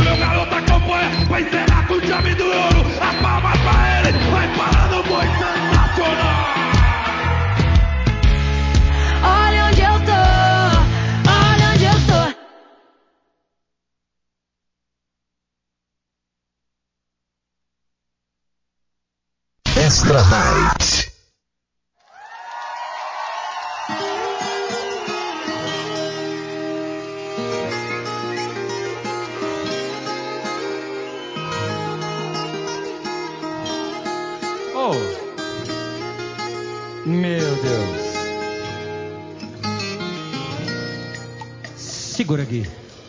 meu garoto acompanha, vai encerrar com chave do ouro. A palma pra ele, vai parando o boi sensacional. Olha onde eu tô, olha onde eu tô. Extra Night. Oh, meu Deus. Segura aqui.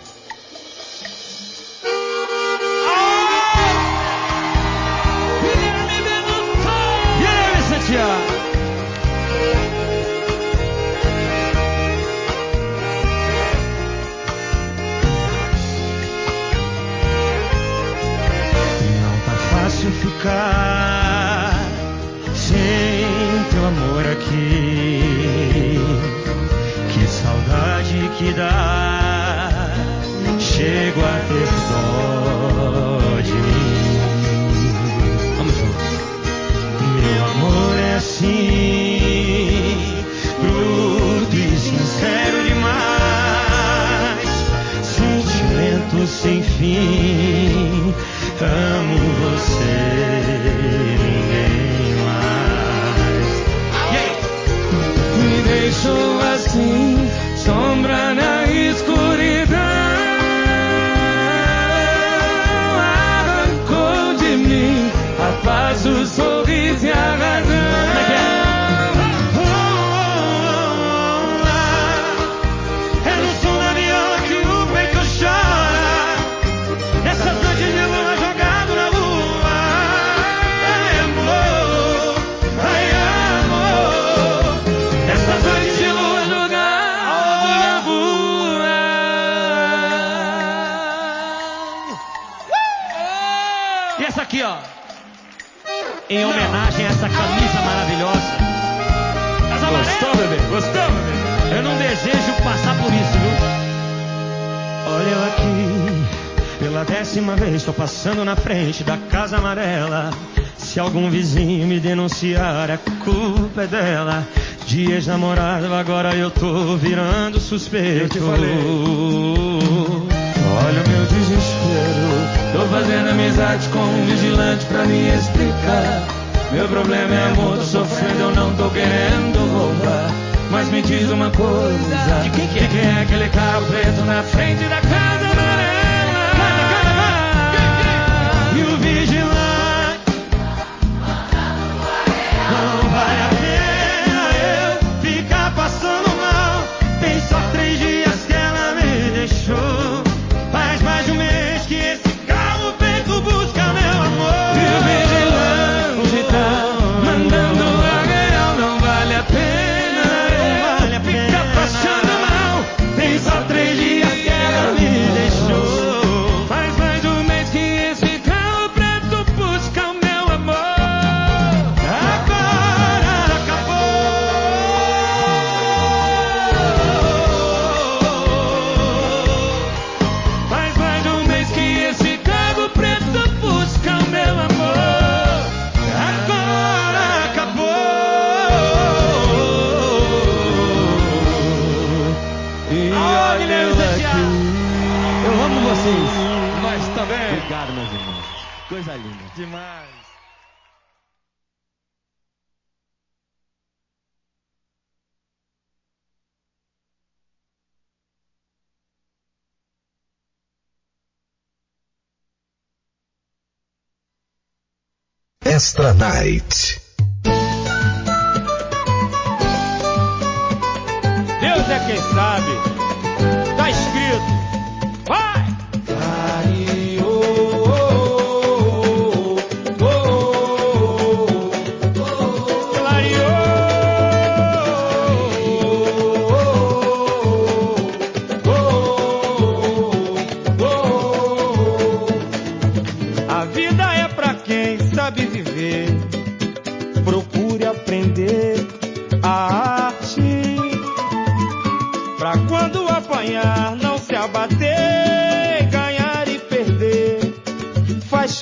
Não tá fácil ficar sem teu amor aqui. Que saudade que dá. Chego a ter dó de mim. Vamos juntos. Meu amor é assim, bruto e sincero demais. Sentimento sem fim. Amo você, ninguém mais. Me deixou assim, sombra na escuridão. Arrancou de mim a paz, o sorriso e a razão. É no som da viola que o peito chora. Essa noite de lua jogado na lua. Ai, amor, ai, amor. Essa noite de lua jogado na lua. E essa aqui, ó, em homenagem a essa camisa maravilhosa. Gostou, bebê? Gostou, bebê? Eu não desejo passar por isso, viu? Olha eu aqui, pela 10ª vez, tô passando na frente da casa amarela. Se algum vizinho me denunciar, a culpa é dela. De ex-namorado, agora eu tô virando suspeito. Eu te falei. Olha o meu desespero. Tô fazendo amizade com um vigilante pra me explicar. Meu problema é amor, tô sofrendo, eu não tô querendo roubar. Mas me diz uma coisa, de quem é aquele carro preto na frente da casa amarela? E o vigilante, não vale a pena eu ficar passando mal. Tem só 3 dias que ela me deixou. Faz mais de um mês que esse carro preto busca meu amor. E o vigilante tá mandando a real, não vale a pena, não vale a pena ficar passando mal. Tem só 3 dias que ela me deixou. Faz mais de um mês que esse carro preto busca o meu amor. Agora acabou. Faz mais de um mês que esse carro preto busca o meu amor. Agora acabou. E olha eu aqui. Eu amo vocês. Nós também. Obrigado, meus irmãos. Coisa linda. Demais. Extra Night. Deus é quem sabe. Tá escrito. Vai! A vida é pra quem sabe viver. Procure aprender a arte, pra quando apanhar não se abater, ganhar e perder.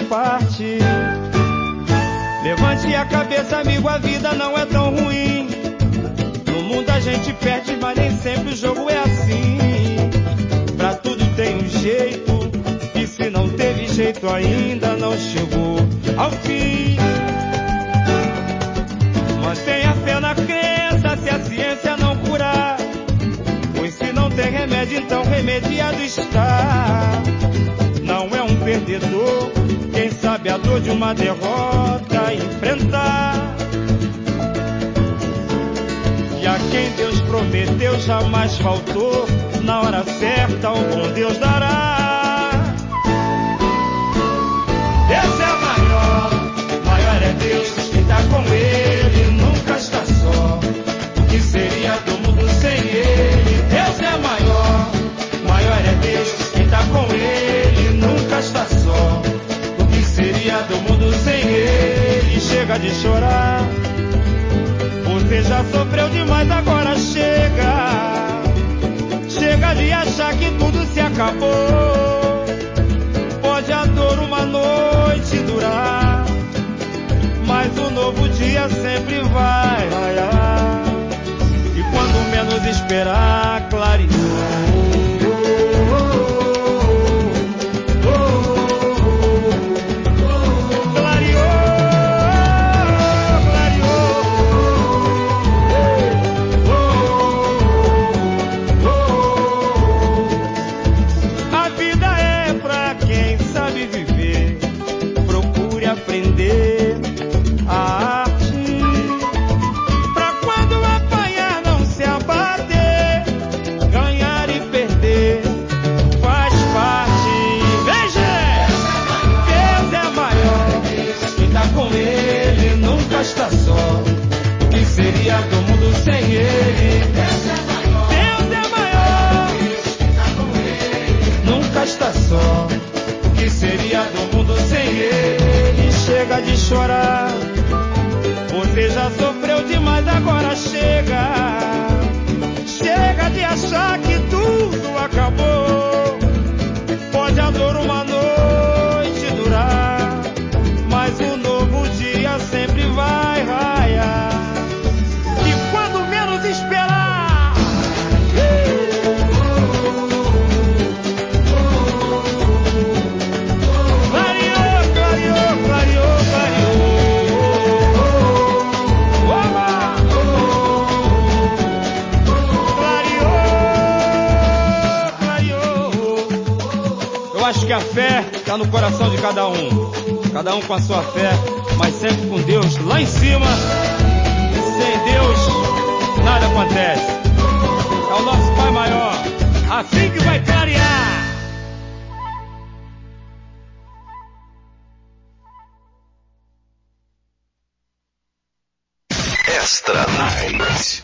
parte. Levante a cabeça, amigo, a vida não é tão ruim. No mundo a gente perde, mas nem sempre o jogo é assim. Pra tudo tem um jeito, e se não teve jeito ainda não chegou ao fim. Mantenha fé na crença, se a ciência não curar, pois se não tem remédio, então remediado está. Não é um perdedor quem sabe a dor de uma derrota enfrentar. E a quem Deus prometeu jamais faltou, na hora certa o bom Deus dará. Deus é maior, maior é Deus, quem tá com Ele nunca está só. O que seria do mundo sem Ele? Deus é maior, maior é Deus, quem tá com Ele nunca está só. O que seria do mundo sem Ele? Chega de chorar, você já sofreu demais, agora chega. Chega de achar que tudo se acabou. Pode a dor uma noite durar, mas o novo dia sempre vai raiar. E quando menos esperar, clarear. De chorar, você já sofreu demais, agora chega. Chega de achar que tudo acabou. Pode a dor uma noite durar, mas o novo dia sempre vai raiar. E quando menos esperar, acho que a fé está no coração de cada um com a sua fé, mas sempre com Deus lá em cima. Sem Deus, nada acontece. É o nosso Pai maior, assim que vai clarear. Extra Night.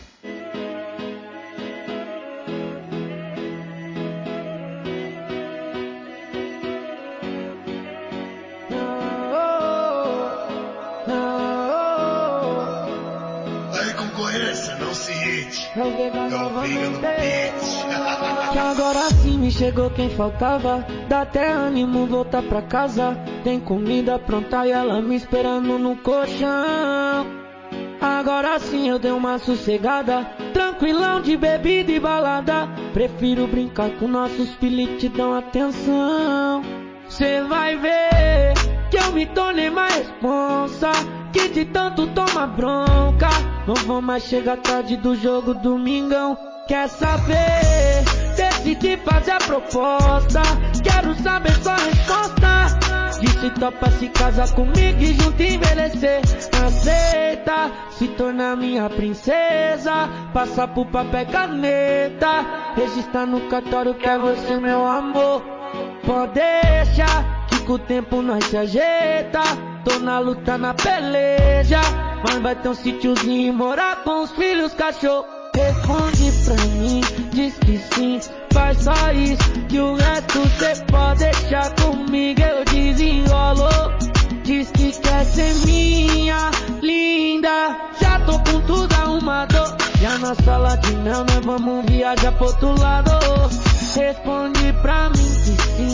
Que agora sim me chegou quem faltava. Dá até ânimo voltar pra casa. Tem comida pronta e ela me esperando no colchão. Agora sim eu dei uma sossegada, tranquilão de bebida e balada. Prefiro brincar com nossos filhos e te dão atenção. Cê vai ver que eu me tornei mais responsa, que de tanto toma bronca. Não vou mais chegar tarde do jogo domingão. Quer saber? Decidi fazer a proposta. Quero saber sua resposta. Disse topa se casar comigo e junto envelhecer. Aceita se tornar minha princesa, passar por papel e caneta, registrar no cartório que é você meu amor. Pode deixar que com o tempo nós se ajeita. Tô na luta, na peleja, mas vai ter um sítiozinho e morar com os filhos, cachorro. Responde pra mim, diz que sim, faz só isso, que o resto cê pode deixar comigo, eu desenrolo. Diz que quer ser minha linda, já tô com tudo arrumado. Já na sala de mel nós vamos viajar pro outro lado. Responde pra mim que sim,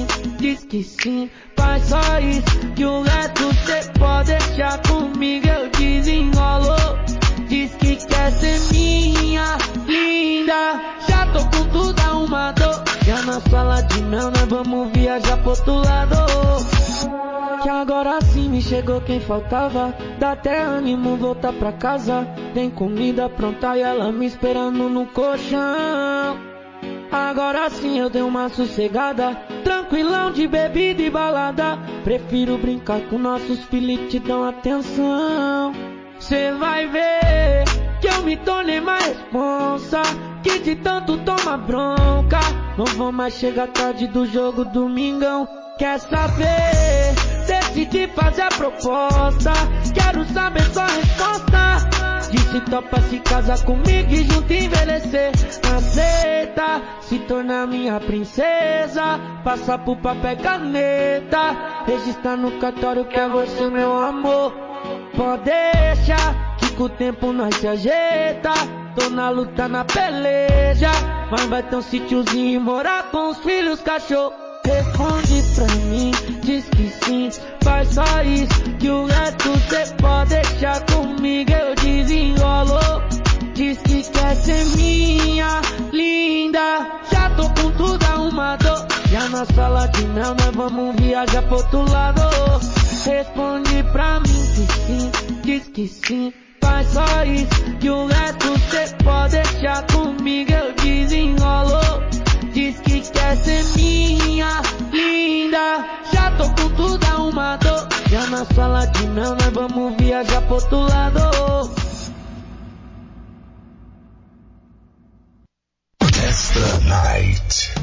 diz que sim, faz só isso, que o resto cê pode deixar comigo, eu desenrolo. Diz que quer ser minha linda, já tô com tudo arrumado. Já na sala de mel nós vamos viajar pro outro lado. Que agora sim me chegou quem faltava, dá até ânimo voltar pra casa. Tem comida pronta e ela me esperando no colchão. Agora sim eu dei uma sossegada, tranquilão de bebida e balada. Prefiro brincar com nossos filhos e te dão atenção. Cê vai ver que eu me tornei mais responsa, que de tanto toma bronca. Não vou mais chegar tarde do jogo domingão. Quer saber? Decidi fazer a proposta, quero saber sua resposta. Disse topa se casar comigo e junto envelhecer. Aceita se tornar minha princesa, passar por papel e caneta, registrar no cartório que é você meu amor. Pode deixar que com o tempo nós se ajeita. Tô na luta, na peleja, mas vai ter um sítiozinho e morar com os filhos, cachorro. Responde pra mim, diz que sim, faz só isso, que o resto cê pode deixar comigo, eu desenrolo. Diz que quer ser minha linda, já tô com tudo arrumado. Já na sala de mel nós vamos viajar pro outro lado. Responde pra mim que sim, diz que sim, faz só isso, que o resto cê pode deixar comigo, eu desenrolo. Diz que quer ser minha linda, já tô com tudo arrumado. Já na sala de mel nós vamos viajar pro outro lado. Extra Night.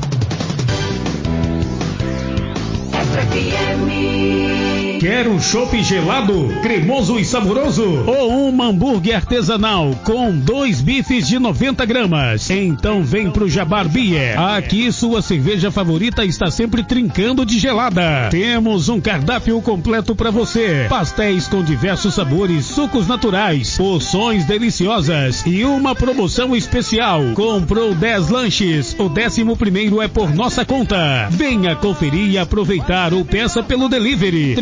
Quer um chopp gelado, cremoso e saboroso? Ou um hambúrguer artesanal com 2 bifes de 90 gramas? Então vem pro Jabar Beer. Aqui sua cerveja favorita está sempre trincando de gelada. Temos um cardápio completo para você. Pastéis com diversos sabores, sucos naturais, porções deliciosas e uma promoção especial. Comprou 10 lanches, o 11º é por nossa conta. Venha conferir e aproveitar ou peça pelo delivery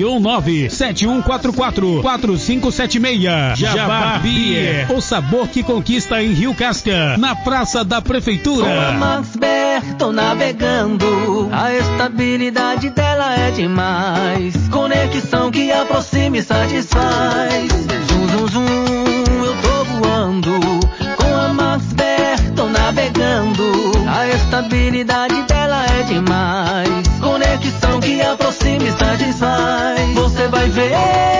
319-7144-4576. Jabar Beer, o sabor que conquista em Rio Casca, na Praça da Prefeitura. Com a Maxber tô navegando, a estabilidade dela é demais. Conexão que aproxima e satisfaz. Zum, zum, zum, eu tô voando. Com a Maxber tô navegando, a estabilidade dela é demais. Conexão que aproxima e satisfaz. Você vai ver,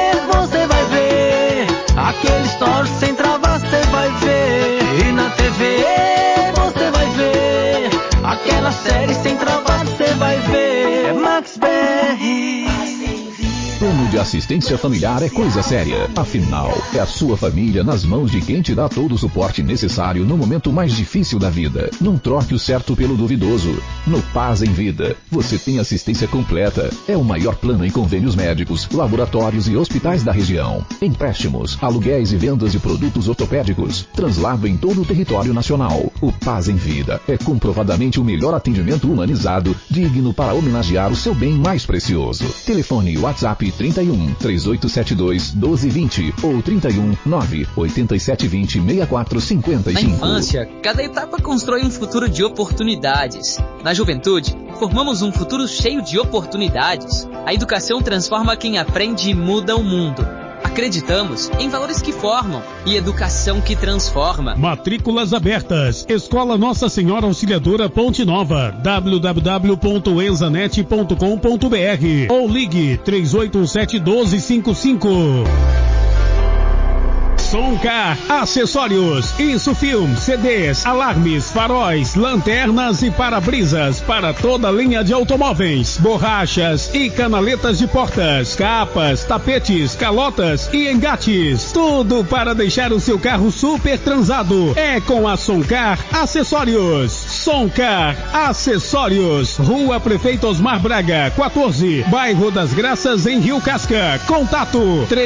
aquele story sem travas você vai ver. E na TV você vai ver, aquela série sem travas você vai ver. É Maxber. Plano de assistência familiar é coisa séria. Afinal, é a sua família nas mãos de quem te dá todo o suporte necessário no momento mais difícil da vida. Não troque o certo pelo duvidoso. No Paz em Vida, você tem assistência completa. É o maior plano em convênios médicos, laboratórios e hospitais da região. Empréstimos, aluguéis e vendas de produtos ortopédicos. Translado em todo o território nacional. O Paz em Vida é comprovadamente o melhor atendimento humanizado, digno para homenagear o seu bem mais precioso. Telefone WhatsApp 31 3872 1220 ou 31 98720 6455. Na infância, cada etapa constrói um futuro de oportunidades. Na juventude, formamos um futuro cheio de oportunidades. A educação transforma quem aprende e muda o mundo. Acreditamos em valores que formam e educação que transforma. Matrículas abertas. Escola Nossa Senhora Auxiliadora Ponte Nova. www.enzanet.com.br ou ligue 3817-1255. Soncar Acessórios, Insufilm, CDs, alarmes, faróis, lanternas e para-brisas para toda a linha de automóveis, borrachas e canaletas de portas, capas, tapetes, calotas e engates. Tudo para deixar o seu carro super transado. É com a Soncar Acessórios. Soncar Acessórios, Rua Prefeito Osmar Braga, 14, Bairro das Graças, em Rio Casca. Contato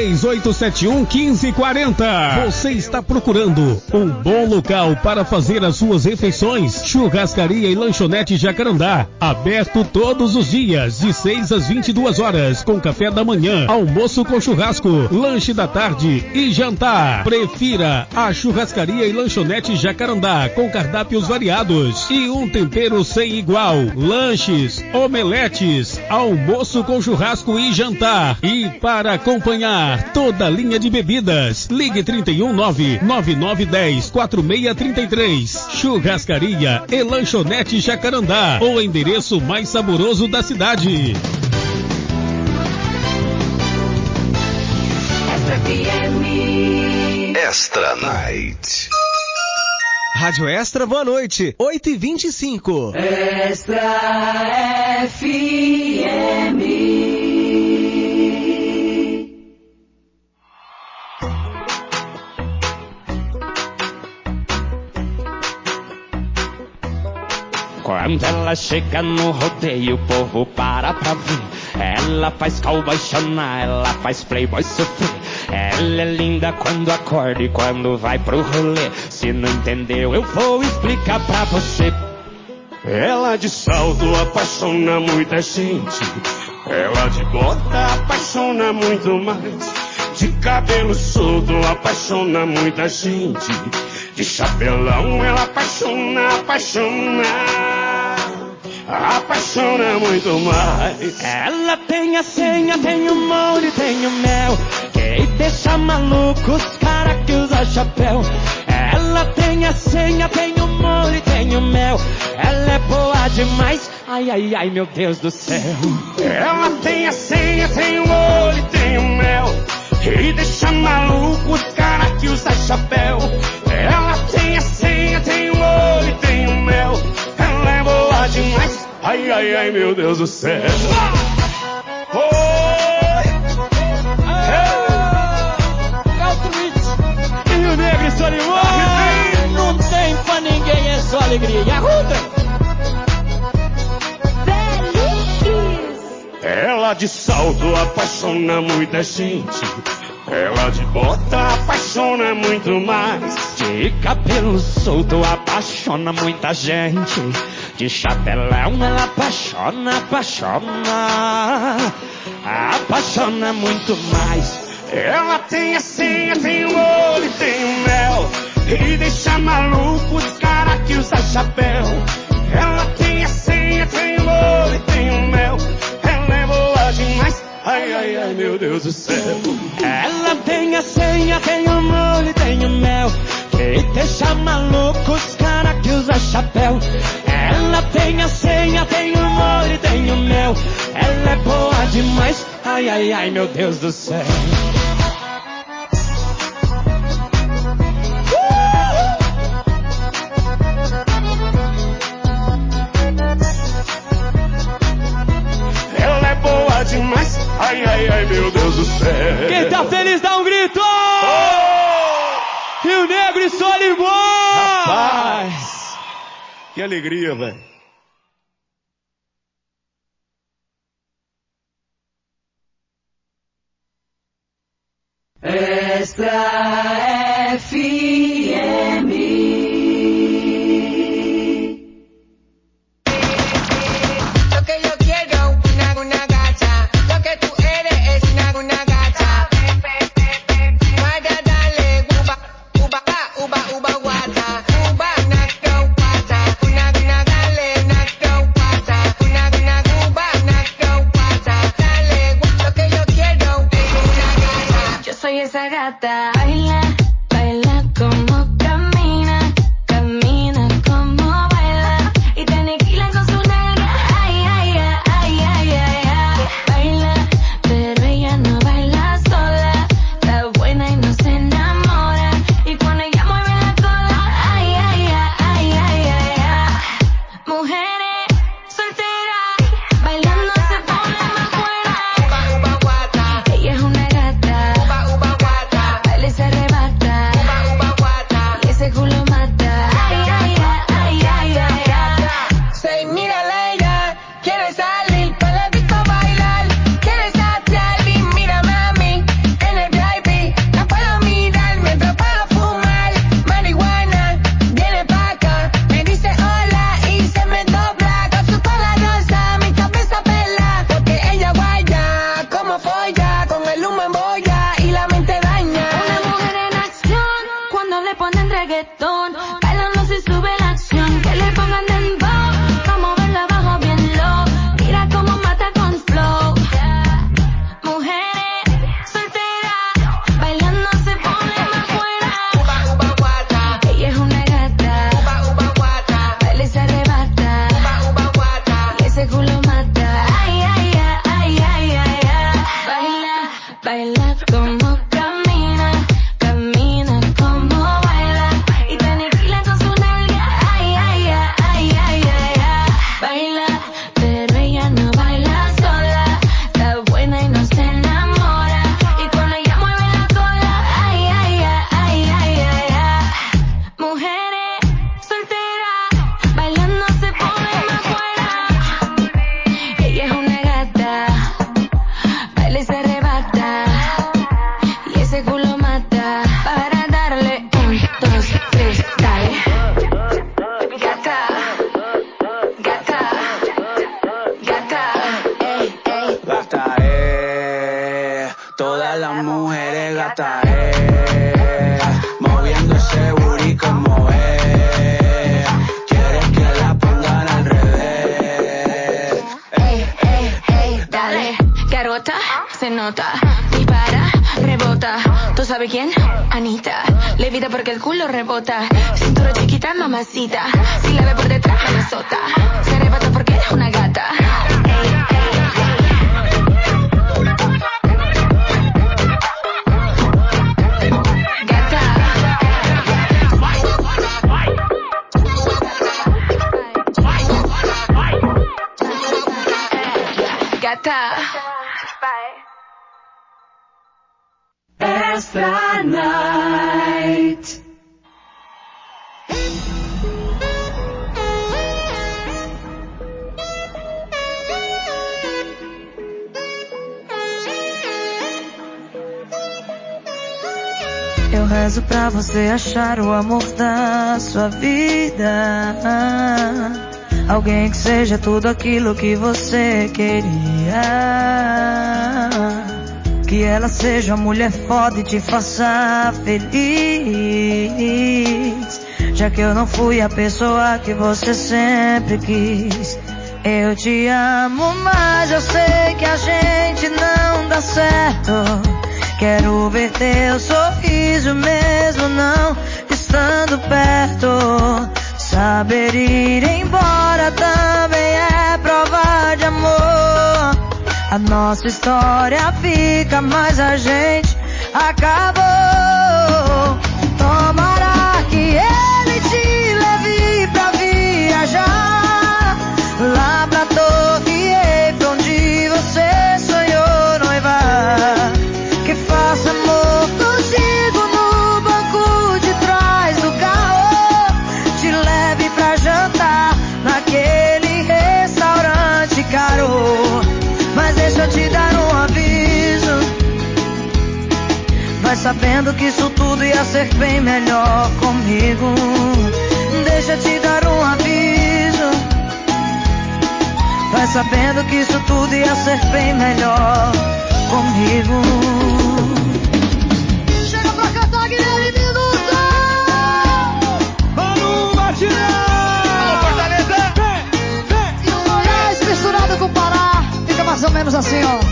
3871-1540. Você está procurando um bom local para fazer as suas refeições? Churrascaria e Lanchonete Jacarandá, aberto todos os dias, de 6 às 22 horas, com café da manhã, almoço com churrasco, lanche da tarde e jantar. Prefira a Churrascaria e Lanchonete Jacarandá, com cardápios variados e um tempero sem igual. Lanches, omeletes, almoço com churrasco e jantar. E para acompanhar toda a linha de bebidas, ligue 319-9910-4633. Churrascaria e Lanchonete Jacarandá, o endereço mais saboroso da cidade. Extra Night. Rádio Extra, boa noite, 8h25. Extra FM. Quando ela chega no rodeio, o povo para pra ver. Ela faz cowboy chorar, ela faz playboy sofrer. Ela é linda quando acorda e quando vai pro rolê. Se não entendeu, eu vou explicar pra você. Ela de salto apaixona muita gente. Ela de bota apaixona muito mais. De cabelo solto apaixona muita gente. De chapelão ela apaixona muito mais. Ela tem a senha, tem o molho, tem o mel, que deixa maluco os cara que usa chapéu. Ela tem a senha, tem o molho, tem o mel, ela é boa demais, ai, ai, ai, meu Deus do céu. Ela tem a senha, tem o molho, tem o mel, que deixa maluco os cara que usa chapéu. Ela tem a senha, tem o molho, tem o mel, ela é boa demais, ai, ai, ai, meu Deus do céu. E o Negro e Solimão, não tem pra ninguém, é só alegria. E a Ruta? Ela de salto apaixona muita gente. Ela de bota apaixona muito mais. De cabelo solto apaixona muita gente. De chapelão ela apaixona muito mais. Ela tem a senha, tem o olho, tem o mel, e deixa maluco os cara que usa chapéu. Ela tem a senha, tem o olho, tem o mel, ela é boa demais, ai, ai, ai, meu Deus do céu. Ela tem a senha, tem o molho, tem o mel, que deixa maluco os cara que usa chapéu. Ela tem a senha, tem o molho, tem o mel, ela é boa demais, ai, ai, ai, meu Deus do céu. Ela é boa demais, ai, ai, ai, meu Deus do céu. Quem tá feliz dá um grito! Rio Negro e Solimão! Rapaz, que alegria, velho. Extra FM. Esa gata baila, baila como camina, camina como baila y te aniquila con su nalga. Ay, ay, ay, ay, ay, ay, ay. Baila, pero ella no baila sola, está buena y no se enamora y cuando ella mueve la cola, ay, ay, ay, ay, ay, ay, ay. Mujeres solteras bailando se ponen más buenas. Ella es una gata. Baila esa Dale gata, moviendo ese booty como es. Quieres que la pongan al revés. Dale, garota, se nota. Dispara, rebota. ¿Tú sabes quién? Anita. Levita porque el culo rebota. Cintura chiquita, mamacita. Si la ve por detrás, me la azota. Se arrebata porque eres una gata. Extra Night. Eu rezo pra você achar o amor da sua vida. Alguém que seja tudo aquilo que você queria. Que ela seja uma mulher foda e te faça feliz. Já que eu não fui a pessoa que você sempre quis. Eu te amo, mas eu sei que a gente não dá certo. Quero ver teu sorriso mesmo não estando perto. Saber ir embora também é prova de amor. A nossa história fica, mas a gente acabou. Tomara que ele te leve pra viajar lá pra Torre Eiffel, onde você sonhou noivar. Que faça amor contigo no banco de trás do carro. Te leve pra jantar naquele restaurante caro. Mas deixa eu te dar um aviso. Vai sabendo que isso tudo ia ser bem melhor comigo. Deixa eu te dar um aviso. Vai sabendo que isso tudo ia ser bem melhor comigo. Chega pra cantar, Guilherme Minuto! Vamos, Batidão! Alô, Fortaleza! E o Goiás misturado com o Pará. Fica mais ou menos assim, ó.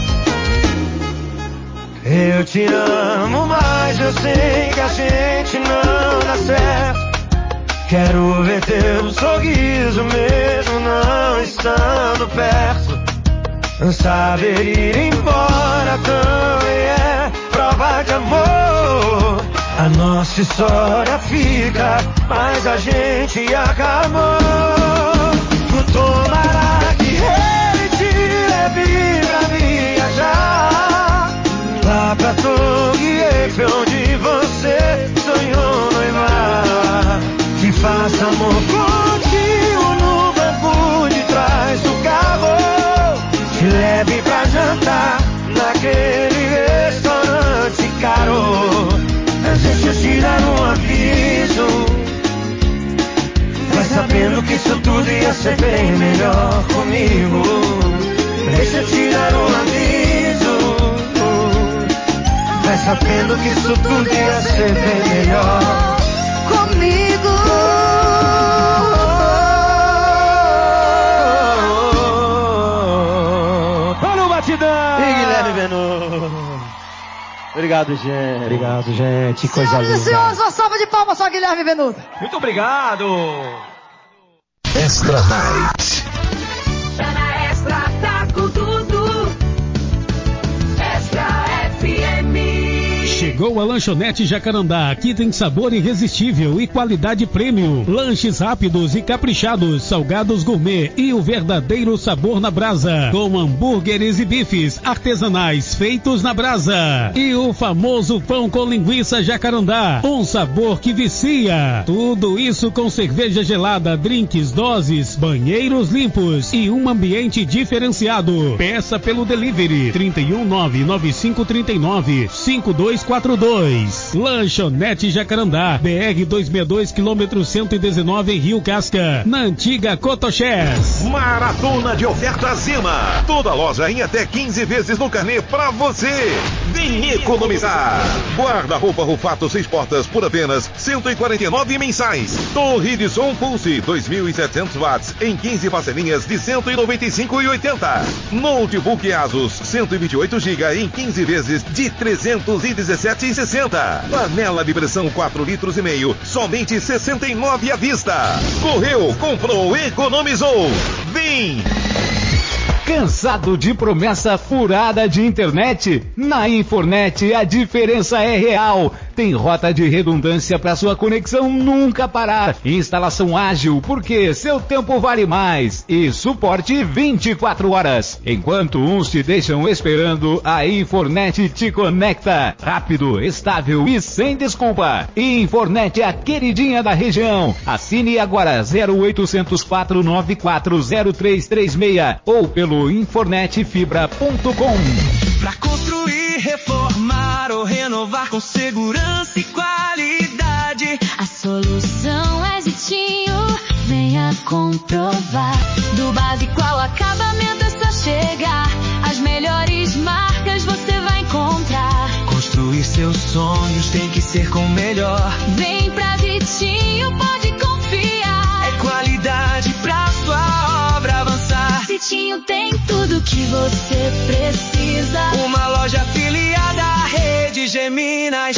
Eu te amo, mas eu sei que a gente não dá certo. Quero ver teu sorriso mesmo não estando perto. Saber ir embora também é prova de amor. A nossa história fica, mas a gente acabou. Tomara que ele te leve pra viajar lá pra Torre Eiffel, onde você sonhou noivar. Que faça amor contigo no banco de trás do carro. Te leve pra jantar naquele restaurante caro. Deixa eu te dar um aviso. Vai sabendo que isso tudo ia ser bem melhor comigo. Deixa eu te dar um aviso. Vai sabendo que isso tudo ia ser bem melhor comigo. Olha o batidão! E Guilherme Venuto. Obrigado, gente. Obrigado, gente. Coisa linda. Senhoras e senhores, uma salva de palmas só, Guilherme Venuto. Muito obrigado. Extra Night. Tá na Extra, tá com tudo. Extra FM. Chegou a Lanchonete Jacarandá. Aqui tem sabor irresistível e qualidade premium. Lanches rápidos e caprichados, salgados gourmet e o verdadeiro sabor na brasa. Com hambúrgueres e bifes artesanais feitos na brasa. E o famoso pão com linguiça Jacarandá. Um sabor que vicia. Tudo isso com cerveja gelada, drinks, doses, banheiros limpos e um ambiente diferenciado. Peça pelo delivery 31995395244. 3242. Lanchonete Jacarandá, BR 262, quilômetro 119 em Rio Casca, na antiga Cotoxés. Maratona de ofertas Zima. Toda loja em até 15 vezes no carnê pra você. Vem economizar. Guarda-roupa Rufato 6 portas por apenas R$149 mensais. Torre de som Pulse 2.700 watts em 15 parcelinhas de R$195,80. Notebook Asus 128 GB em 15 vezes de R$317,60. Panela de pressão 4,5 litros, somente R$69 à vista. Correu, comprou, economizou. Vem! Cansado de promessa furada de internet? Na Infornet a diferença é real. Tem rota de redundância para sua conexão nunca parar. Instalação ágil, porque seu tempo vale mais. E suporte 24 horas. Enquanto uns te deixam esperando, a Infornet te conecta. Rápido, estável e sem desculpa. Infornet é a queridinha da região. Assine agora 0800 494 0336 ou pelo infornetfibra.com. Pra construir, reformar ou renovar com segurança e qualidade, a solução é Zitinho, venha comprovar. Do básico ao acabamento é só chegar, as melhores marcas você vai encontrar. Construir seus sonhos tem que ser com o melhor. Vem pra Zitinho, pode confiar. É qualidade pra sua obra avançar. Zitinho tem tudo que você precisa. Uma loja afiliada à rede Geminas.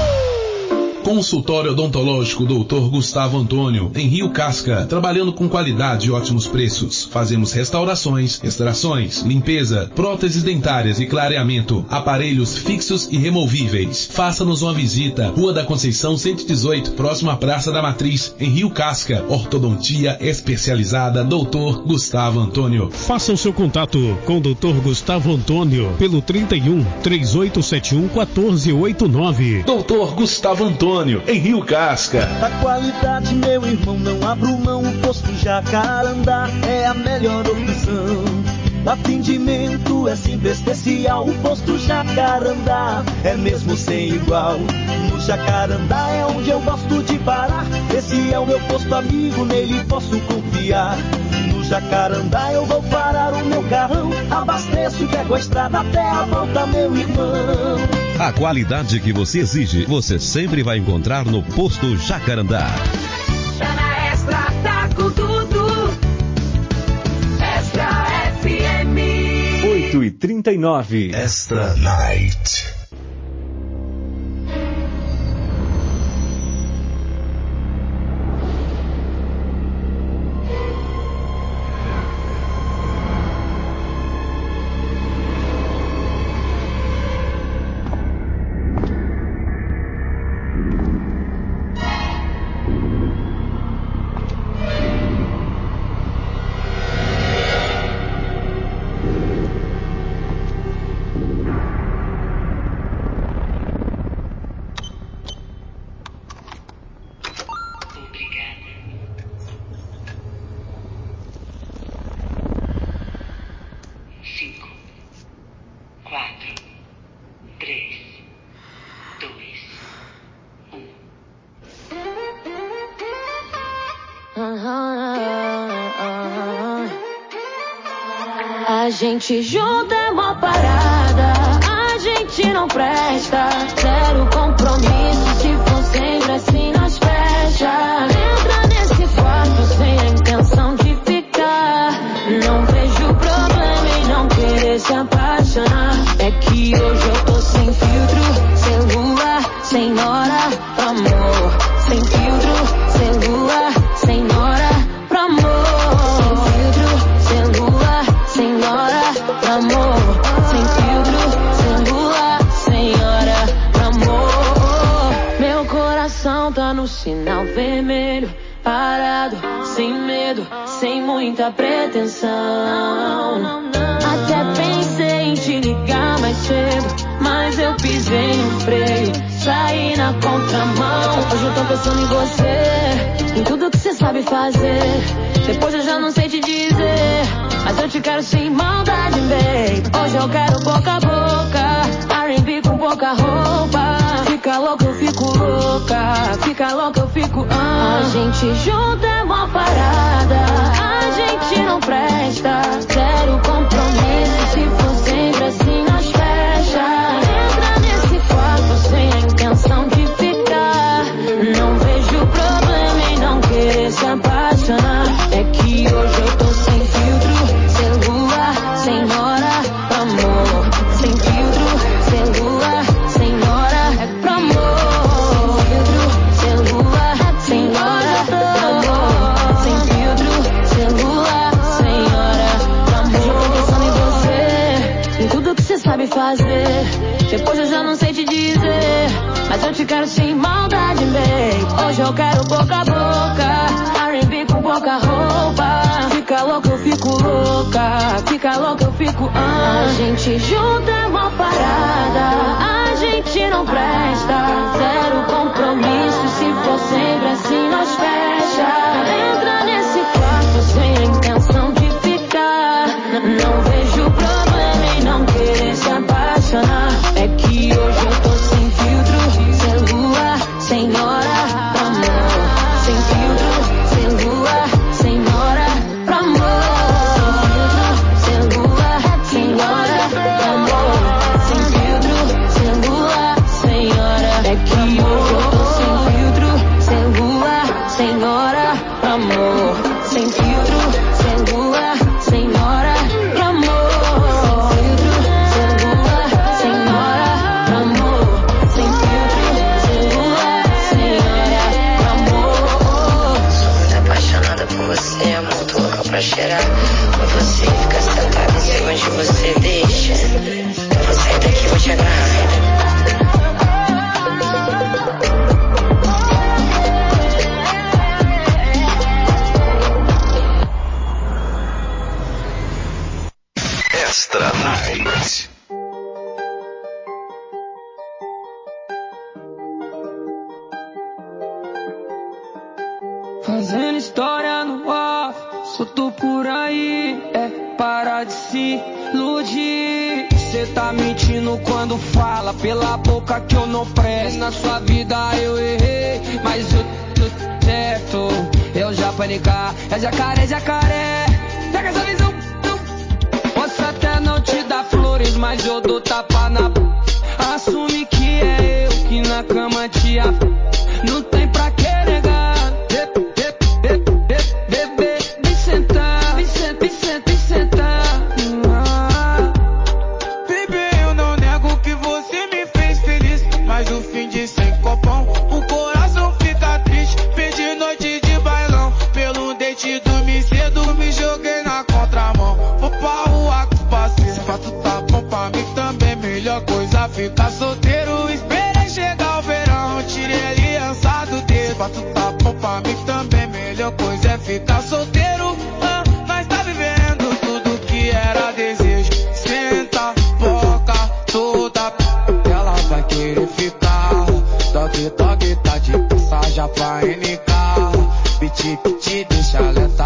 Consultório Odontológico Dr. Gustavo Antônio, em Rio Casca, trabalhando com qualidade e ótimos preços. Fazemos restaurações, extrações, limpeza, próteses dentárias e clareamento, aparelhos fixos e removíveis. Faça-nos uma visita, Rua da Conceição 118, próximo à Praça da Matriz, em Rio Casca. Ortodontia especializada Dr. Gustavo Antônio. Faça o seu contato com o Dr. Gustavo Antônio pelo 31 3871 1489. Dr. Gustavo Antônio, em Rio Casca. A qualidade, meu irmão, não abro mão. O posto Jacarandá é a melhor opção. Atendimento é simples, especial. O posto Jacarandá é mesmo sem igual. No Jacarandá é onde eu gosto de parar. Esse é o meu posto amigo, nele posso confiar. No Jacarandá eu vou parar o meu carrão. Abasteço e pego a estrada até a volta, meu irmão. A qualidade que você exige, você sempre vai encontrar no posto Jacarandá. Chama Extra, tá com tudo. Extra FM 8h39. Extra Night. A gente junta é uma parada, a gente não presta. Zero compromisso, se for sempre assim nós fecha. Entra nesse quarto sem a intenção de ficar. Não vejo problema em não querer se apaixonar. É que hoje eu tô sem filtro, sem lua, sem hora, amor. Sem filtro, sem lua, sem hora, pro amor. Sem filtro, sem lua, sem hora, pro amor. Sem filtro, sem lua, sem hora, pro amor. Meu coração tá no sinal vermelho, parado, sem medo, sem muita pretensão. Até pensei em te ligar mais cedo, mas eu pisei no freio, saí na contramão. Hoje eu tô pensando em você, em tudo que você sabe fazer. Depois eu já não sei te dizer, mas eu te quero sem maldade, babe. Hoje eu quero boca a boca, R&B com pouca roupa. fica louca, eu fico. A gente junto é uma parada, a gente não presta. Zero compromisso, se for sempre assim nós fecha. Entra nesse quarto sem a intenção de ficar. Não vejo problema em não querer se apaixonar. É que hoje eu tô sem filtro, sem lua, sem hora, amor. Sem filtro, sem lua, sem hora, é pro amor. Sem filtro, sem lua, sem hora, amor. Sem filtro, sem lua, sem hora, amor. Eu tô pensando em você, em tudo que você sabe fazer. Depois eu já não sei te dizer, mas eu te quero sem maldade, babe. Hoje eu quero boca a boca, R&B com pouca roupa. Fica louca, eu fico louca. Fica louca, eu fico. A gente junto é uma parada, a gente não presta. Zero compromisso, se for sempre assim nós fecha. Entra nesse quarto sem a intenção de ficar. Não vejo problema em não querer se apaixonar. É que hoje eu tô sem filtro, sem lua, sem hora, amor. Sem filtro, sem lua, sem hora, pra amor. Sem filtro, sem lua, sem hora, pra amor. Sem filtro, sem lua, sem hora. É que hoje eu tô sem filtro, sem lua, sem hora, pra amor. Sem filtro, sem lua, sem hora, pra amor. Sem filtro, sem lua, sem hora, pra amor. Sem filtro, sem lua, sem hora, pra amor. Sou muito apaixonada por você, é muito louca pra cheirar. Por você fica sentada em cima de você, deixa. Eu vou sair daqui e vou te agarrar. Extra Night. Fazendo história no off, solto por aí, é parar de se iludir. Cê tá mentindo quando fala pela boca que eu não presto. Na sua vida eu errei, mas eu tô certo. Eu já panicar, é jacaré, jacaré. Pega essa visão. Posso até não te dar flores, mas eu dou tapa na b****. Assume que é eu que na cama te af... Não tem pra que negar. Bebê, vem sentar, vem sentar. Bebê, eu não nego que você me fez feliz, mas o fim de sem copão, o coração fica triste. Perdi noite de bailão, pelo date dormi cedo, me joguei na contramão. Vou pra rua com parceiro, se fato tá bom pra mim também. Melhor coisa ficar solteiro, esperei chegar o verão, tirei aliança do dedo. Se fato tá bom pra mim também, melhor coisa é ficar solteiro. Nós tá vivendo tudo que era desejo. Senta, boca, toda ela vai querer ficar. Dog, dog, tá de passagem pra NK. Piti, piti, deixa alertar.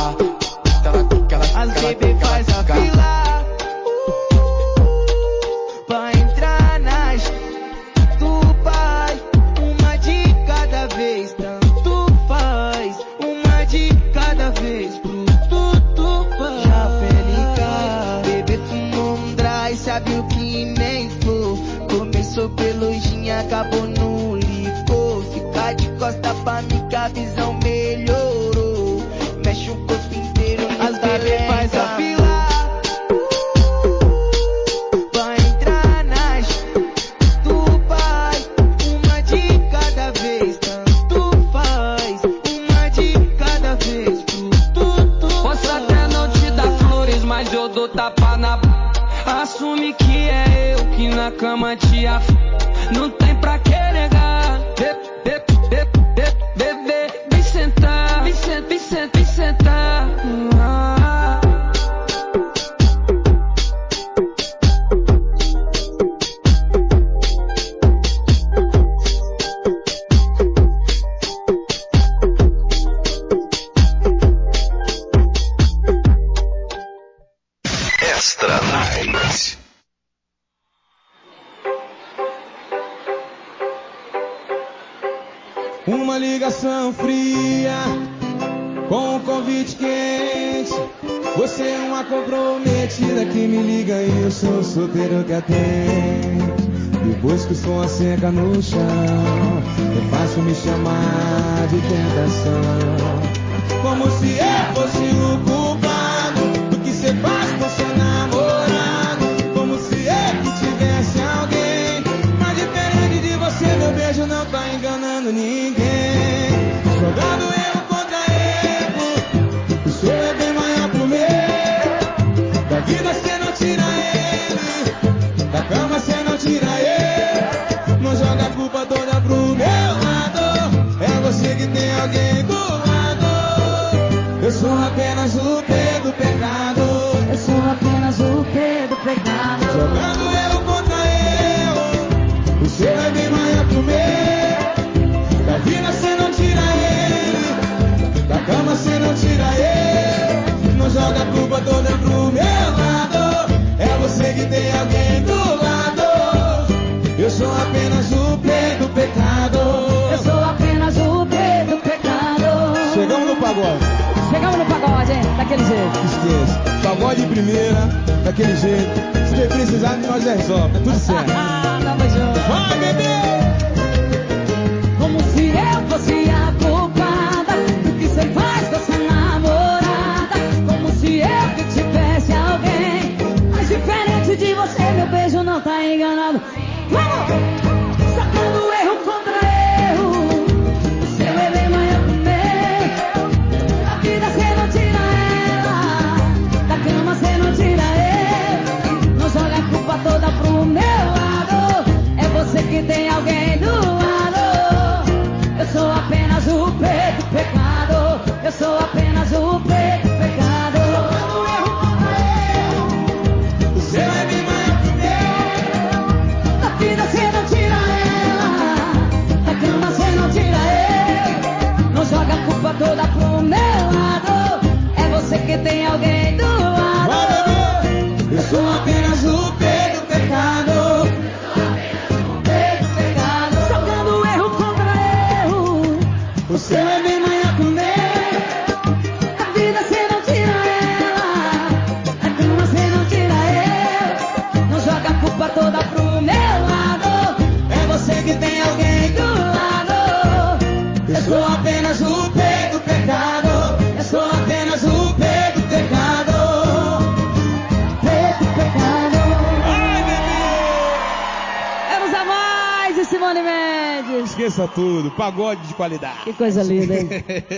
As baby faz a fila pra entrar nas do pai. Uma de cada vez, tanto faz. Uma de cada vez, pro tudo faz. Já pelica, bebê fumou um dry, sabe o que nem for. Começou pelo gin, acabou no licor. Fica de costa pra mim que a visão melhorou. Mexe o corpo inteiro, as bebê faz a fila pra entrar nas do pai. Uma de cada vez, tanto faz. Uma de cada vez, pro tudo. Posso até não te dar flores, mas eu dou tapa na b****. Assume que é eu que na cama te af... Não tem pra que negar. Bebê, vem sentar, vem sentar. Extra Night. Uma ligação fria com um convite quente. Você é uma comprometida que me liga e eu sou o solteiro que atende. Depois que o som seca no chão, é fácil me chamar de tentação. Como se eu fosse o culpado do que cê faz com seu namorado. Como se eu que tivesse alguém. Mas diferente de você, meu beijo não tá enganando ninguém. Jogando erro contra erro, o seu é bem maior pro meu. Da vida cê não tira ele, da cama cê não tira ele. Não joga a culpa toda pro meu lado. É você que tem alguém do lado. Eu sou apenas o P do pecado. Eu sou apenas o P do pecado. Jogando eu contra eu, o seu é bem maior que o meu. Da vida cê não tira ele, da cama cê não tira ele. Não joga a culpa toda pro meu lado. É você que tem alguém do lado. Eu sou apenas o P do pecado. Eu sou apenas o P do pecado. Chegamos no pagode. Chegamos no pagode, hein? Daquele jeito. Esqueça. Pagode de primeira, daquele jeito. Se você precisar, nós já resolve. Tá tudo certo. Tamo junto. Vai, bebê! Como se eu fosse a culpada do que você faz com essa namorada. Como se eu que tivesse alguém. Mas diferente de você, meu beijo não tá enganado. Vamos! Sacando erro contra erro. O seu é bem maior que o meu. Da vida cê não tira ela, da cama cê não tira ele. Não joga a culpa toda pro meu lado. É você que tem alguém do lado. Eu sou apenas o P do pecado. Eu sou apenas o P do pecado. Sacando erro contra erro. O seu é bem maior que o meu. Da vida cê não tira ela, da cama cê não tira ele. Não joga a culpa toda pro meu lado. É você que tem alguém do lado. Eu sou apenas o P do pecado. P do pecado. Jogando erro contra erro. O seu é bem maior que o meu. Da vida cê não tira ela, da cama cê não tira ele. Não joga a culpa toda pro meu lado. É você que tem alguém do lado. Eu sou apenas o P do pecado. Eu sou apenas o P do pecado. P do pecado. Ai, bebê! Vamos a mais de Simone Mendes. Esqueça tudo, pagode de qualidade. Que coisa linda, hein?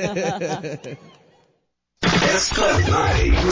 Extra Night.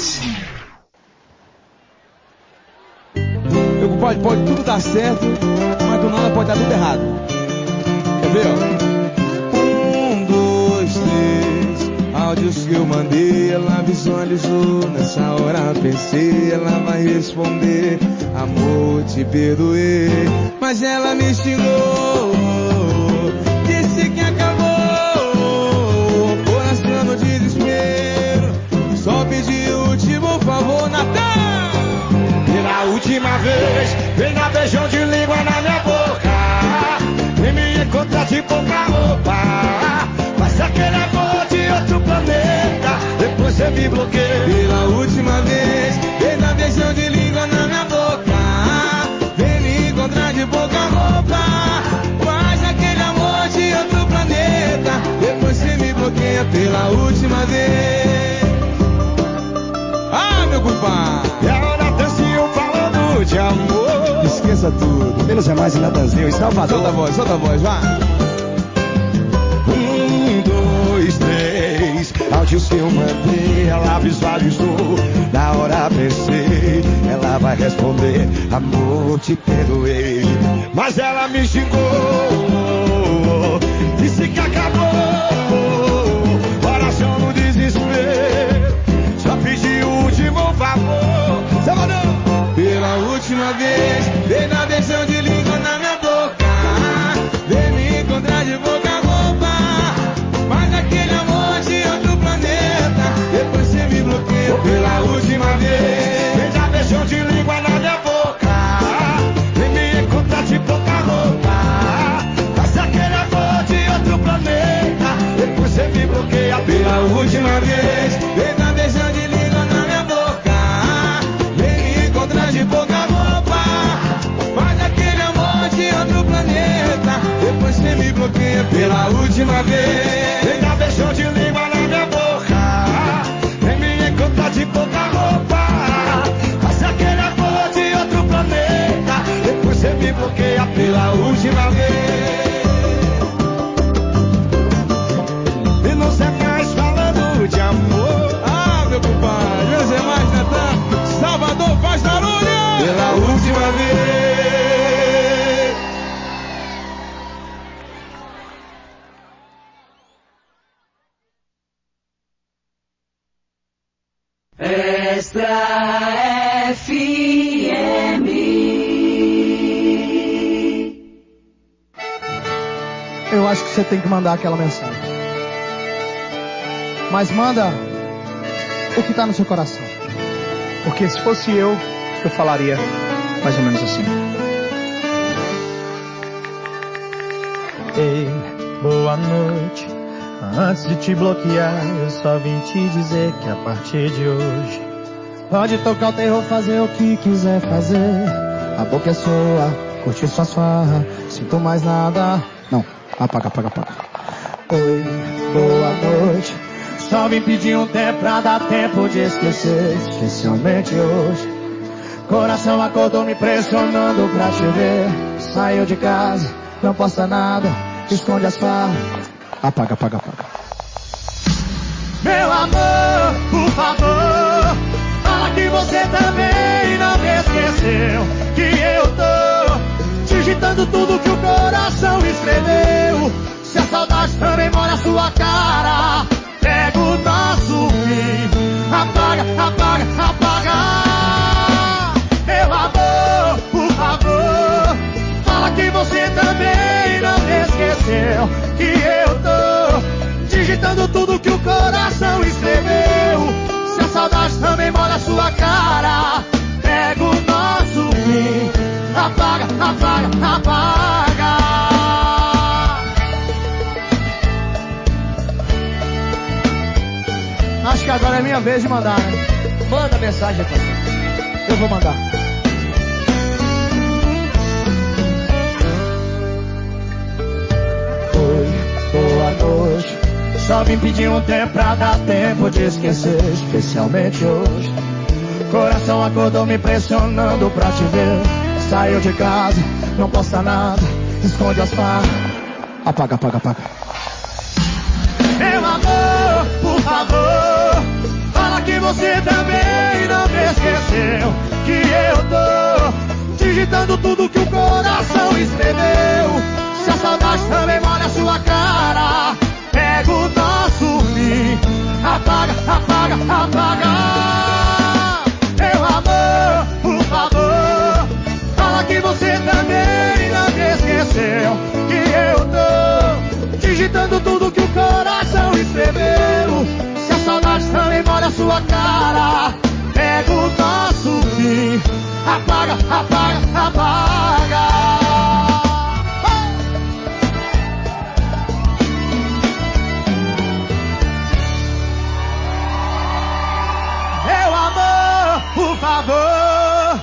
Pode tudo dar certo, mas do nada pode dar tudo errado. Quer ver, ó? 1, 2, 3. Áudios que eu mandei, ela visualizou. Nessa hora pensei, ela vai responder. Amor, te perdoei, mas ela me xingou. Disse que acabou, coração no desespero. Só pedi o último favor, Natal. Pela última vez, vem dar beijão de língua na minha boca. Vem me encontrar de pouca roupa. Faz aquele amor de outro planeta. Depois você me bloqueia. Pela última vez, vem dar beijão de língua na minha boca. Vem me encontrar de pouca roupa. Faz aquele amor de outro planeta. Depois você me bloqueia pela última vez. Ah, meu compadre! É hora dancinho falando de amor. Esqueça tudo. Menos é mais em Natanzinho, em Salvador. Solta a voz, vai. 1, 2, 3. Áudios que eu mandei, ela visualizou. Na hora pensei, ela vai responder. Amor, te perdoei, mas ela me xingou. Disse que acabou, coração no desespero. Só pedi o último favor. Salvador! Pela última vez, vem dar beijão de língua na minha boca. Vem me encontrar de boca a roupa. Faz aquele amor de outro planeta. Depois você me bloqueia pela última vez. Vem dar beijão de língua na minha boca. Vem me encontrar de pouca roupa. Faz aquele amor de outro planeta. eu acho que você tem que mandar aquela mensagem. Mas manda o que tá no seu coração. Porque se fosse eu falaria mais ou menos assim. Ei, boa noite. Antes de te bloquear, eu só vim te dizer que a partir de hoje pode tocar o terror, fazer o que quiser fazer. A boca é sua, curtir suas farras, sinto mais nada. Não, apaga. Oi, boa noite. Só vim pedir um tempo pra dar tempo de esquecer, especialmente hoje. Coração acordou me pressionando pra te ver. Saiu de casa, não posta nada, esconde as farras. Apaga. Meu amor, por favor, fala que você também não me esqueceu. Que eu tô digitando tudo que o coração escreveu. Se a saudade também mora na sua cara, pega o nosso fim, apaga. Meu amor, por favor, fala que você também não me esqueceu. Que eu tô digitando tudo que o coração escreveu. Se a saudade também mora na sua cara, pega o nosso fim, apaga. Acho que agora é minha vez de mandar, né? Manda mensagem, pastor. Eu vou mandar. Boa noite. Só vim pedir um tempo pra dar tempo de esquecer, especialmente hoje. Coração acordou me pressionando pra te ver. Saiu de casa, não posta nada, esconde as farras. Apaga. Meu amor, por favor, fala que você também não me esqueceu. Que eu tô digitando tudo que o coração escreveu. Se a saudade também mora na sua cara, pega o nosso fim, apaga. Meu amor, por favor, fala que você também não me esqueceu. Que eu tô digitando tudo que o coração escreveu. Se a saudade também mora na sua cara, pega o nosso fim, apaga. Meu amor, por favor,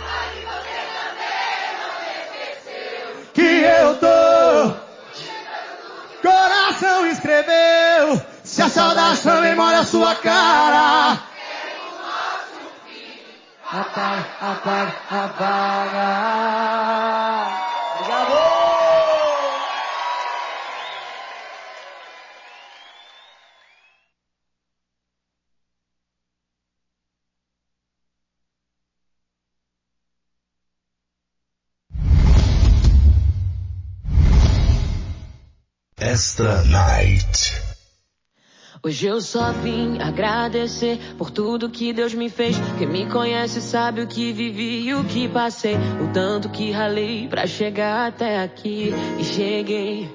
que eu tô, coração escreveu. Se a saudade também mora na sua cara, apaga. Obrigado. Extra Night. Hoje eu só vim agradecer por tudo que Deus me fez. Quem me conhece sabe o que vivi e o que passei, o tanto que ralei pra chegar até aqui. E cheguei.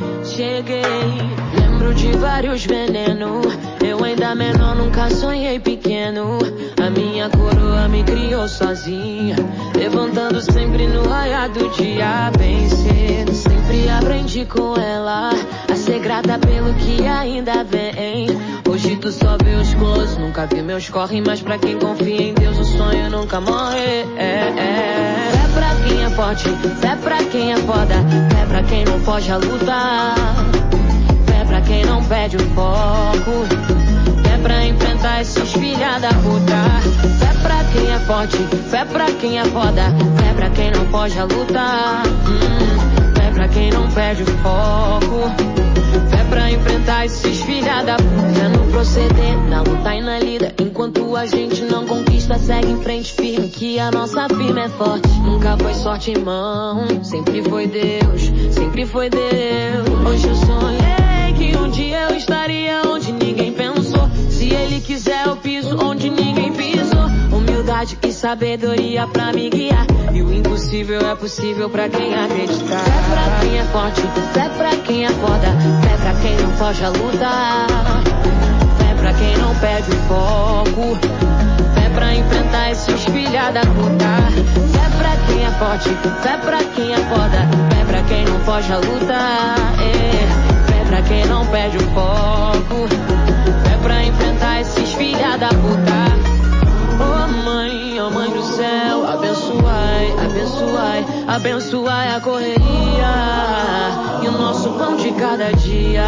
Lembro de vários venenos, eu ainda menor nunca sonhei pequeno. A minha coroa me criou sozinha, levantando sempre no raiar do dia. Bem cedo, sempre aprendi com ela a ser grata pelo que ainda vem. Hoje tu só vê os close, nunca vi meus corre. Mas pra quem confia em Deus o sonho nunca morre. Fé pra quem é forte, fé pra quem é foda, fé pra quem não foge a lutar, fé pra quem não perde o foco, fé pra enfrentar esses filha da puta. Fé pra quem é forte, fé pra quem é foda, fé pra quem não foge a lutar, fé pra quem não perde o foco, fé pra enfrentar esses filha da puta. É no proceder, na luta e na lida. Enquanto a gente não conquista, segue em frente firme, que a nossa firma é forte. Nunca foi sorte, irmão, sempre foi Deus, sempre foi Deus. Hoje eu sonhei que um dia eu estaria onde ninguém pensou. Se Ele quiser eu piso onde ninguém pisou. Humildade vontade e sabedoria pra me guiar. E o impossível é possível pra quem acreditar. Fé pra quem é forte, fé pra quem acorda, fé pra quem não foge a lutar, fé pra quem não perde o foco, fé pra enfrentar esses filha da puta. Fé pra quem é forte, fé pra quem acorda, fé pra quem não foge a lutar, fé pra quem não perde o foco, fé pra enfrentar esses filha da puta. Oh mãe do céu, abençoai, abençoai, abençoai a correria e o nosso pão de cada dia.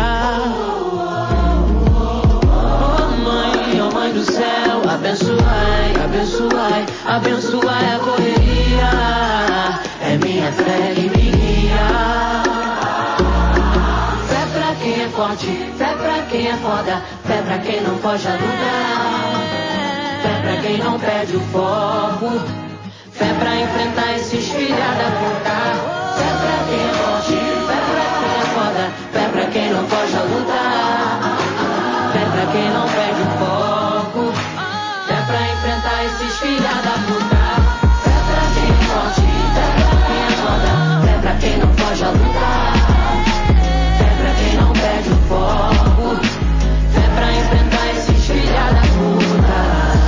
Oh mãe do céu, abençoai, abençoai, abençoai a correria, é minha fé que me guia. Fé pra quem é forte, fé pra quem é foda, fé pra quem não foge a lutar, fé pra quem não perde o foco, fé pra enfrentar esses filha da puta. Fé pra quem é forte, fé pra quem é foda, fé pra quem não foge a lutar, fé pra quem não perde o foco, fé pra enfrentar esses filha da puta. Fé pra quem é forte, fé pra quem é foda, fé pra quem não foge a lutar, fé pra quem não perde o foco, fé pra enfrentar esses filha da puta.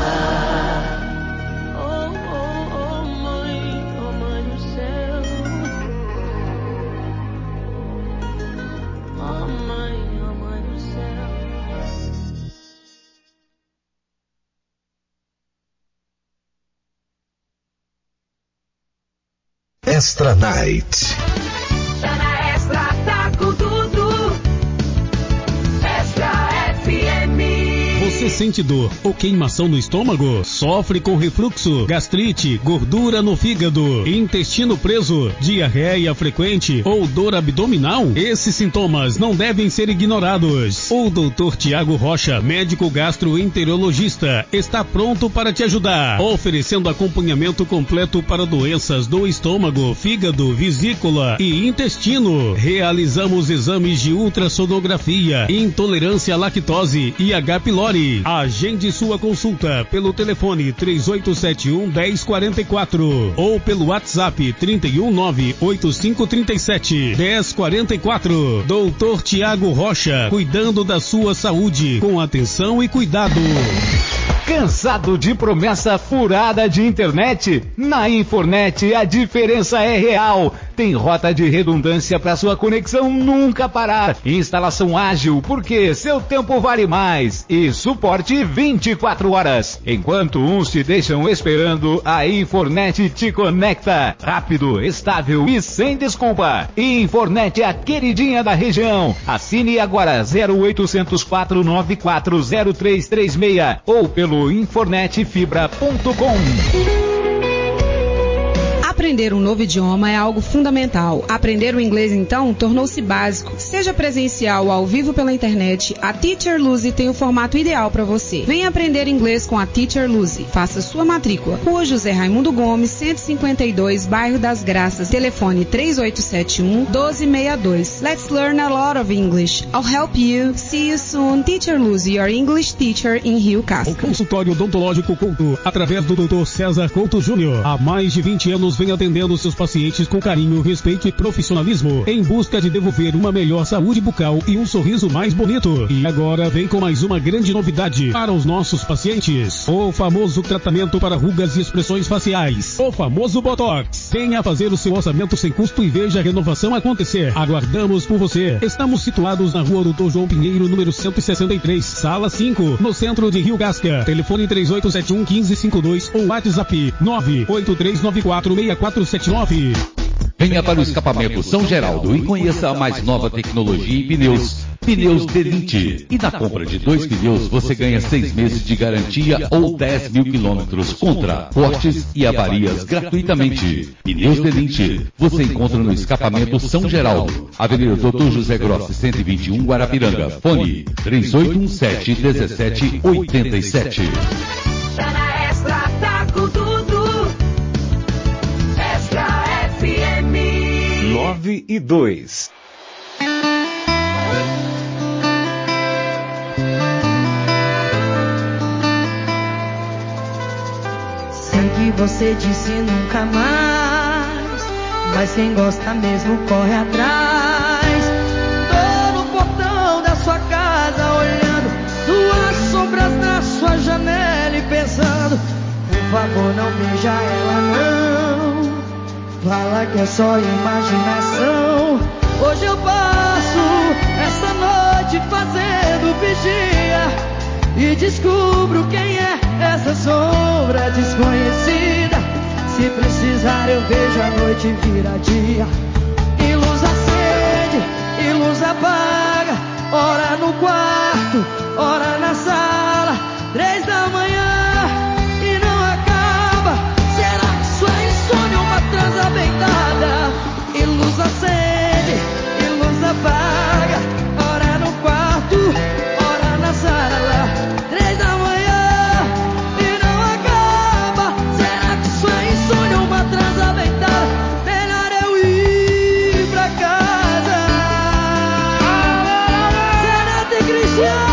Mãe do céu. Oh mãe do céu. Extra Night. Tá na Extra, tá com tudo. Extra FM. Você sente dor ou queimação no estômago? Sofre com refluxo, gastrite, gordura no fígado, intestino preso, diarreia frequente ou dor abdominal? Esses sintomas não devem ser ignorados. O Dr. Tiago Rocha, médico gastroenterologista, está pronto para te ajudar, oferecendo acompanhamento completo para doenças do estômago, fígado, vesícula e intestino. Realizamos exames de ultrassonografia, intolerância à lactose e H. pylori. Agende sua consulta pelo telefone 3871-1044 ou pelo WhatsApp 3198537-1044. Dr. Tiago Rocha, cuidando da sua saúde com atenção e cuidado. Cansado de promessa furada de internet? Na Infornet a diferença é real. Tem rota de redundância para sua conexão nunca parar. Instalação ágil, porque seu tempo vale mais. E suporte 24 horas. Enquanto uns te deixam esperando, a Infornet te conecta. Rápido, estável e sem desculpa. Infornet é a queridinha da região. Assine agora 0800 494 0336 ou pelo infornetfibra.com. Aprender um novo idioma é algo fundamental. Aprender o inglês, então, tornou-se básico. Seja presencial ou ao vivo pela internet, a Teacher Luzy tem o formato ideal para você. Venha aprender inglês com a Teacher Luzy. Faça sua matrícula. Rua José Raimundo Gomes, 152, Bairro das Graças. Telefone 3871-1262. Let's learn a lot of English. I'll help you. See you soon. Teacher Luzy, your English teacher in Rio Casca. O consultório odontológico Couto, através do Dr. César Couto Júnior. Há mais de 20 anos vem atendendo seus pacientes com carinho, respeito e profissionalismo, em busca de devolver uma melhor saúde bucal e um sorriso mais bonito. E agora vem com mais uma grande novidade para os nossos pacientes: o famoso tratamento para rugas e expressões faciais, o famoso Botox. Venha fazer o seu orçamento sem custo e veja a renovação acontecer. Aguardamos por você. Estamos situados na Rua Doutor João Pinheiro, número 163, Sala 5, no centro de Rio Casca. Telefone 3871-1552 ou WhatsApp 983946479. Venha para o escapamento São Geraldo e conheça a mais nova tecnologia em pneus. Pneus Delinte. E na compra de 2 pneus você ganha 6 meses de garantia ou 10 mil quilômetros contra cortes e avarias gratuitamente. Pneus Delinte. Você encontra no escapamento São Geraldo, Avenida Doutor José Grossi, 121, Guarapiranga. Fone 3817-1787. Tá na Extra, tá com tudo. Extra FM 9:02. Se você disse nunca mais, mas quem gosta mesmo corre atrás. Tô no portão da sua casa olhando suas sombras na sua janela e pensando, por favor não beija ela não, fala que é só imaginação. Hoje eu passo essa noite fazendo vigia e descubro quem é essa sombra desconhecida. Se precisar eu vejo a noite virar dia. E luz acende, e luz apaga, ora no quarto, ora na sala, 3 da manhã e não acaba. Será que isso é insônia ou uma transa bem dada? E luz acende, e luz apaga, ora no quarto, ora na sala, 3 da manhã e não acaba. Será que isso é insônia ou uma transa bem dada? Melhor eu ir pra casa. Zeneto e Cristiano.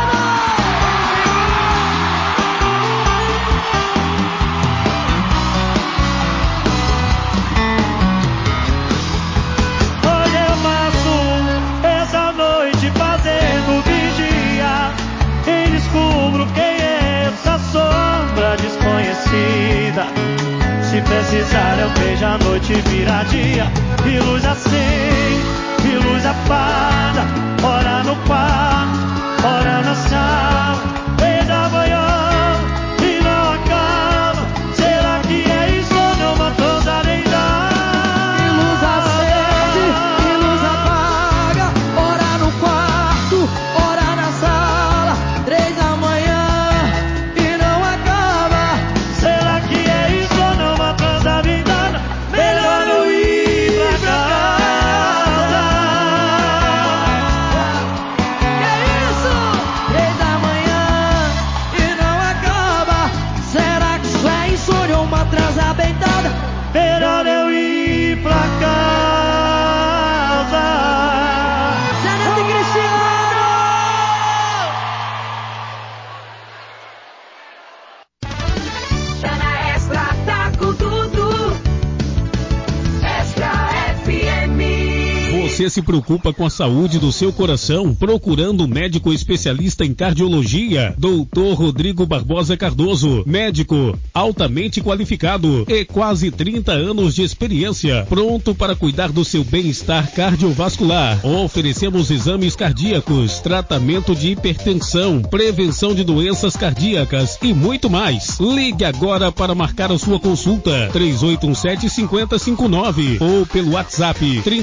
Hoje eu passo essa noite fazendo vigia e descubro quem é essa sombra desconhecida. Se precisar eu vejo a noite virar dia. E luz acende, e luz apaga, ora no quarto, ora na sala, 3 da manhã e não acaba. Será que é insônia ou uma transa nem dá? E luz acende, e luz apaga, ora no quarto, ora na sala, 3 da manhã e não acaba. Será que é insônia ou uma transa bem dada? Melhor eu ir pra casa. Que isso? 3 da manhã e não acaba. Será que isso é insônia ou uma transa bem dada? Melhor eu ir pra casa. Zeneto e Cristiano. Tá na Extra, tá com tudo. Extra FM. Você se preocupa com a saúde do seu coração? Procurando um médico especialista em cardiologia? Dr. Rodrigo Barbosa Cardoso, médico altamente qualificado e quase 30 anos de experiência, pronto para cuidar do seu bem-estar cardiovascular. Oferecemos exames cardíacos, tratamento de hipertensão, prevenção de doenças cardíacas e muito mais. Ligue agora para marcar a sua consulta, 3817-5059 ou pelo WhatsApp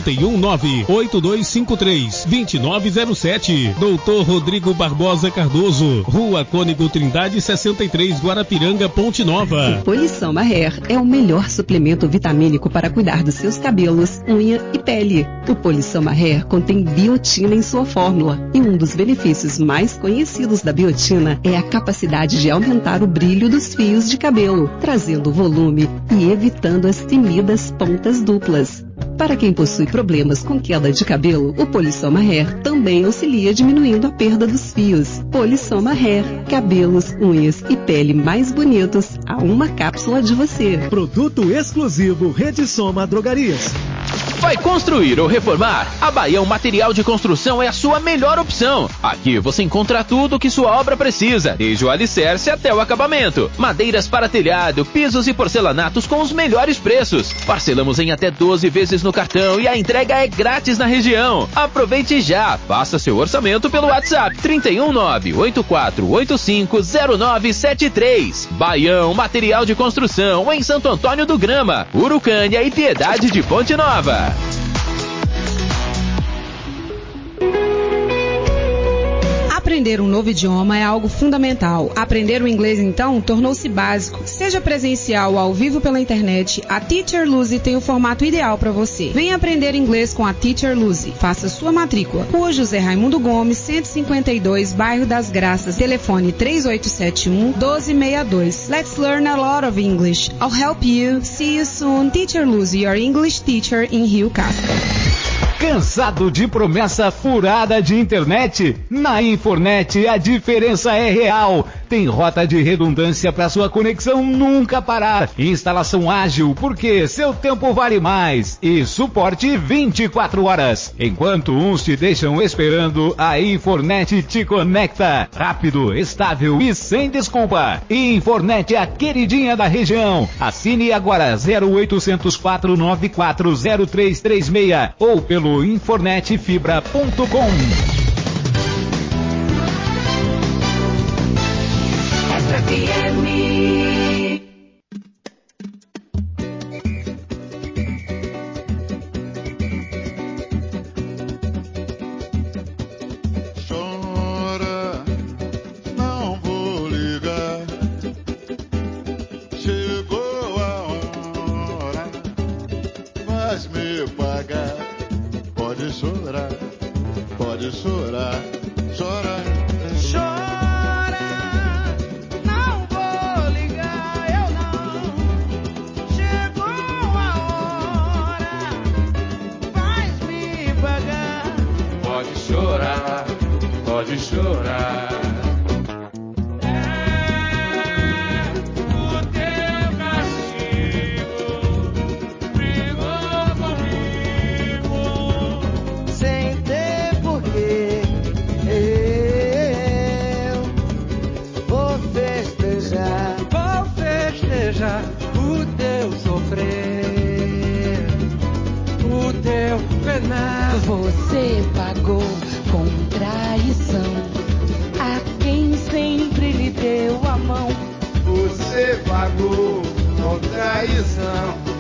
319-8253-2907. Dr. Rodrigo Barbosa Cardoso, Rua Cônego Trindade 63, Guarapiranga, Ponte Nova. O Polissoma Hair é o melhor suplemento vitamínico para cuidar dos seus cabelos, unha e pele. O Polissoma Hair contém biotina em sua fórmula e um dos benefícios mais conhecidos da biotina é a capacidade de aumentar o brilho dos fios de cabelo, trazendo volume e evitando as temidas pontas duplas. Para quem possui problemas com queda de cabelo, o Polissoma Hair também auxilia diminuindo a perda dos fios. Polissoma Hair, cabelos, unhas e pele mais bonitos a uma cápsula de você. Produto exclusivo Rede Soma Drogarias. Vai construir ou reformar? A Baião Material de Construção é a sua melhor opção. Aqui você encontra tudo o que sua obra precisa, desde o alicerce até o acabamento. Madeiras para telhado, pisos e porcelanatos com os melhores preços. Parcelamos em até 12 vezes no cartão e a entrega é grátis na região. Aproveite já, faça seu orçamento pelo WhatsApp 319-8485-0973. Baião Material de Construção em Santo Antônio do Grama, Urucânia e Piedade de Ponte Nova. Aprender um novo idioma é algo fundamental. Aprender o inglês, então, tornou-se básico. Seja presencial ou ao vivo pela internet, a Teacher Lucy tem o formato ideal para você. Venha aprender inglês com a Teacher Lucy. Faça sua matrícula. Rua José Raimundo Gomes, 152, Bairro das Graças. Telefone 3871-1262. Let's learn a lot of English. I'll help you. See you soon. Teacher Lucy, your English teacher in Rio Casca. Cansado de promessa furada de internet? Na Infornet a diferença é real. Tem rota de redundância para sua conexão nunca parar. Instalação ágil, porque seu tempo vale mais. E suporte 24 horas. Enquanto uns te deixam esperando, a Infornet te conecta. Rápido, estável e sem desculpa. Infornet é a queridinha da região. Assine agora 0800 494 0336 ou pelo infornetfibra.com. Chora, não vou ligar. Chegou a hora, vais me pagar. Pode chorar, chora. Chora, não vou ligar, eu não. Chegou a hora, vais me pagar. Pode chorar, pode chorar. O teu sofrer, o teu penar. Você pagou com traição a quem sempre lhe deu a mão. Você pagou com traição